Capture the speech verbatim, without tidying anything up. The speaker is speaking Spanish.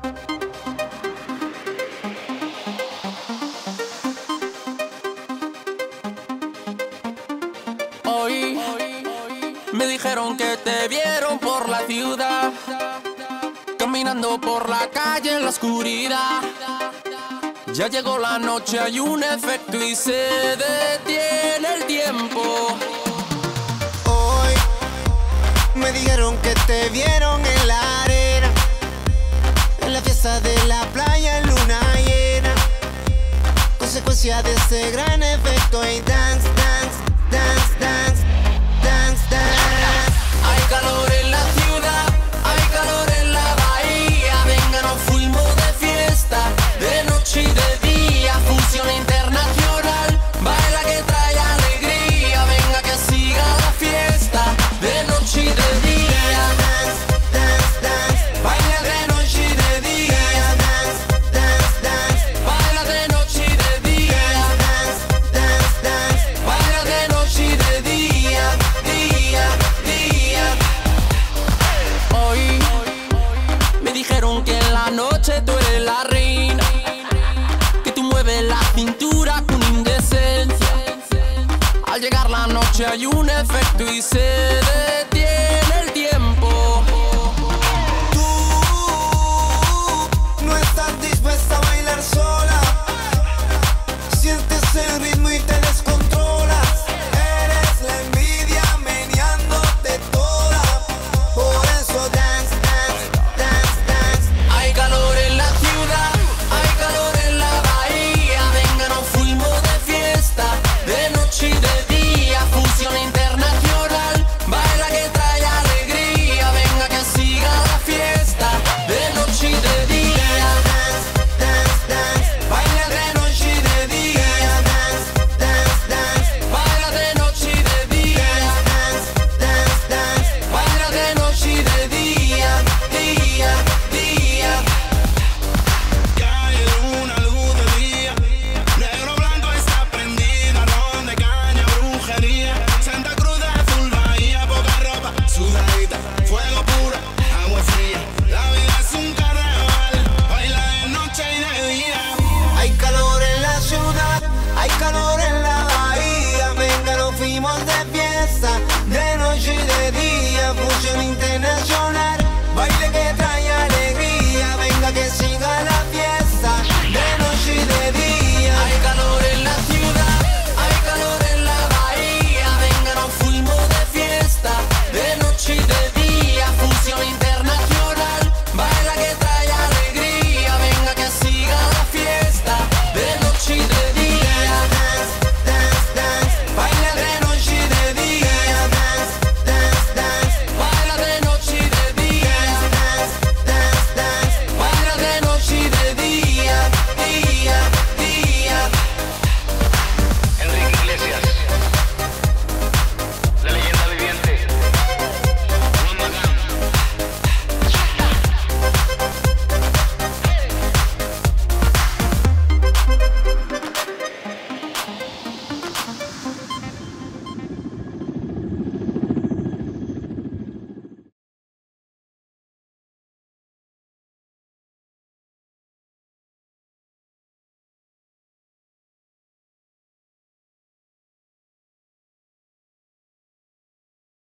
Hoy me dijeron que te vieron por la ciudad, caminando por la calle en la oscuridad. Ya llegó la noche, hay un efecto y se detiene el tiempo. Hoy me dijeron que te vieron en la arena, en la fiesta de la playa en luna llena. Consecuencia de este gran efecto y dance, dance, dance, dance, dance, dance. Hay calor en la ciudad, hay calor en la bahía. Venga, nos fuimos de fiesta, de noche y de día. Fusión internacional, baila que trae alegría. Venga que siga la fiesta, de noche y de día. Dance, dance, dance, Baila de noche y de día. dance, dance, dance, Baila de noche y de día. dance, dance, dance. Baila de noche y de día, día, día. Hoy me dijeron que en la noche tú eres la reina, que tú mueves la cintura con indecencia. Al llegar la noche hay un efecto y se